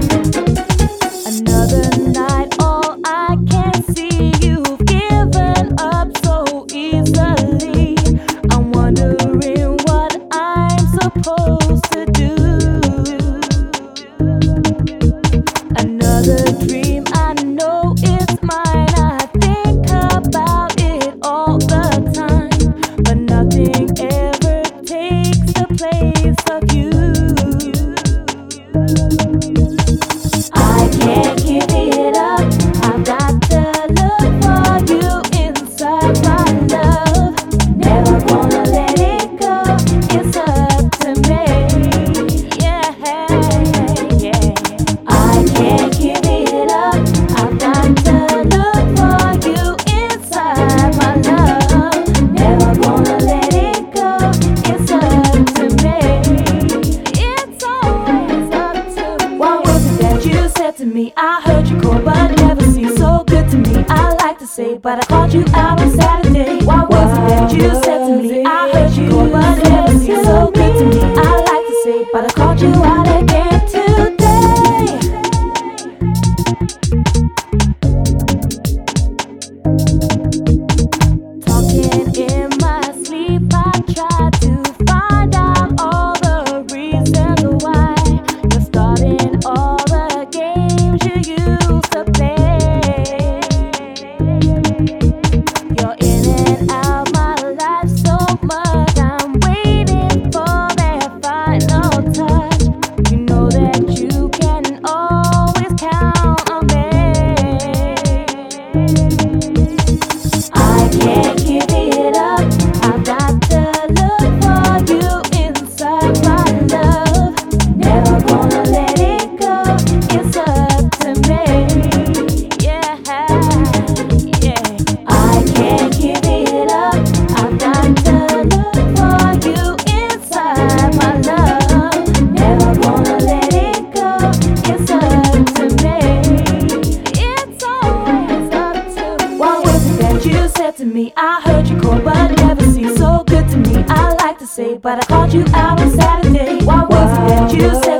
Another night, all I can see, you've given up so easily. I'm wondering what I'm supposed to do. Another dream, I know it's mine. I think about it all the time, but nothing ever takes the place of you. I can't give it up. I've got to look for you inside my love. Never gonna let it go. It's up to me. Yeah, yeah. I can't give it up. I've got to look for you inside my love. Never gonna let it go. It's up to me. It's always up to me. What was it that you said to me? I heard you call, but never seemed so good to me. I like to say, but I called you out on Saturday. What was it that you said to me? I heard you call, but never seemed so good to me. I like to say, but I called you out again today. Talking in my sleep, I tried to find out all the reasons why you're starting all the games you used to play. You're in and out my life so much, I'm waiting for that final touch. You know that you can always count on me. I can't give it up. I've got to look for you inside my love. Never gonna let it go. It's up to me. Yeah. I can't give it up. I've got to look for you inside my love. Never gonna let it go. It's up to me. It's always up to me. What was it that you said to me? I heard you call, but never seemed so good to me. I like to say, but I called you out on Saturday. What was it that you said